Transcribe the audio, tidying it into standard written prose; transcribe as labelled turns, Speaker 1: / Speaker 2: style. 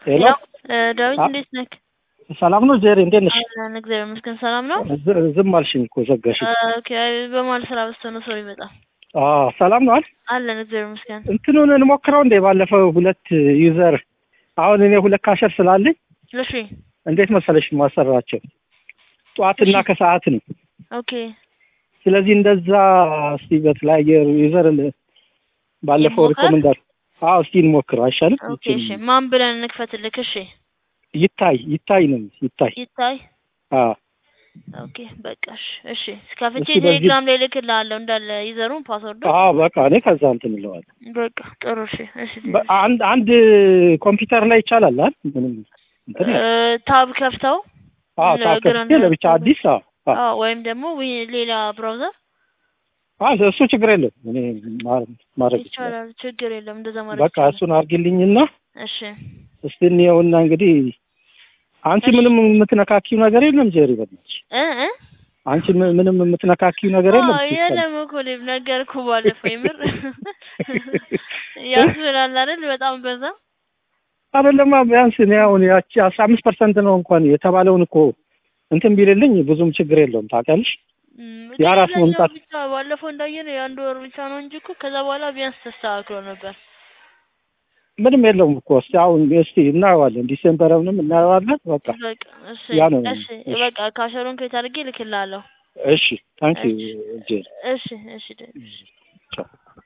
Speaker 1: ሄሎ
Speaker 2: ዳዊት እንዴት ነህ?
Speaker 1: ሰላም ነው ጄሪ እንዴት ነሽ?
Speaker 2: አለን እግዚአብሔር ይመስገን ሰላም ነው።
Speaker 1: ዝም አልሽኝ እኮ ዘጋሽ።
Speaker 2: ኦኬ በማል ስራ በዝቶ ነው ሶሪ በጣም
Speaker 1: ሰላም ነው አይደል?
Speaker 2: አለን እግዚአብሔር ይመስገን።
Speaker 1: እንትኑን እንሞክረው እንደ ባለፈው ሁለት ዩዘር አሁን እኔ ሁለት ካሸር ስላለኝ
Speaker 2: እሺ
Speaker 1: እንዴት መሰለሽ ማሰራቸው ጧትና ከሰዓት ነው።
Speaker 2: ኦኬ
Speaker 1: ስለዚህ እንደዛ እስቲ በተለያየ ዩዘር ባለፈው ሪኮመንድ እስቲ እንሞክረው አይሻልም?
Speaker 2: ኦኬ እሺ ማን ብለን እንክፈትልክ? እሺ
Speaker 1: ይታይ ነው
Speaker 2: ይታይ
Speaker 1: አዎ
Speaker 2: ኦኬ በቃሽ እሺ ስካፍቼ ቴሌግራም ላይ ልክልሃለሁ እንዳለ ይዘሩን ፓስወርድ
Speaker 1: በቃ እኔ ከዛ እንትን እለዋለሁ።
Speaker 2: በቃ ጥሩ እሺ
Speaker 1: አንድ ኮምፒውተር ላይ ይቻላል አይደል? ምንም እንትን
Speaker 2: ታብ ከፍተው
Speaker 1: ታብ ከፍተው ለብቻ አዲስ
Speaker 2: ወይም ደግሞ ሌላ ብራውዘር
Speaker 1: እሱ ችግር የለም። እኔ ማድረግ
Speaker 2: ይቻላል ችግር የለም። እንደዛ ማድረግ
Speaker 1: በቃ እሱን አድርጊልኝና
Speaker 2: እሺ
Speaker 1: እስቲ እንየውና እንግዲህ አንቺ ምንም የምትነካኪው ነገር የለም ጄሪ በእናትሽ አንቺ ምንም የምትነካኪው ነገር የለም።
Speaker 2: የለም እኮ ነገርኩ ባለፈው ይምር ያስብላል አይደል? በጣም በዛ
Speaker 1: አይደለም ቢያንስ እኔ አሁን ያቺ 15% ነው እንኳን የተባለውን እኮ እንትን ቢልልኝ ብዙም ችግር የለውም ታውቂያለሽ። የአራት መምጣት
Speaker 2: ብቻ ባለፈው እንዳየነው የአንድ ወር ብቻ ነው እንጂ እኮ ከዛ በኋላ ቢያንስ ተስተካክሎ ነበር።
Speaker 1: ምንም የለውም እኮ እስቲ አሁን እስቲ እናየዋለን። ዲሴምበርንም እናየዋለን። በቃ
Speaker 2: እሺ
Speaker 1: ያ ነው።
Speaker 2: እሺ በቃ ካሸሩን ከየት አድርጌ ልክልሃለሁ።
Speaker 1: እሺ ታንኪ ዩ ጄሪ።
Speaker 2: እሺ ቻው